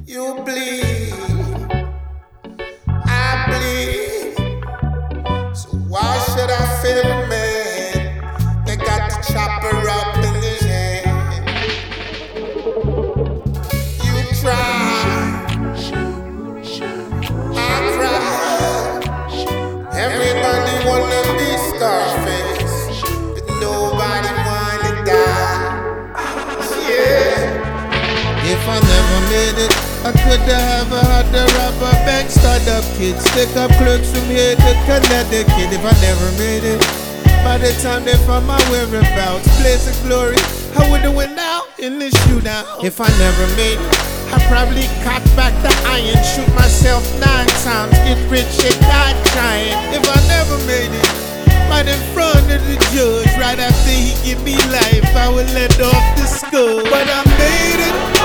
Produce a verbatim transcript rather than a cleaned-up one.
You bleed, I bleed. So why should I feel the man that got the chopper up in his hand? You cry, I cry. Everybody wanna be Scarface, but nobody wanna die. Yeah. If I never made it, I could have had the rubber bank startup kids, stick up clerks from here to Connecticut. If I never made it, by the time they found my whereabouts, blaze of glory, I would've went out in the shootout. If I never made it, I probably cut back the iron, shoot myself nine times, get rich and not trying. If I never made it, right in front of the judge, right after he give me life, I would let off the skull. But I made it.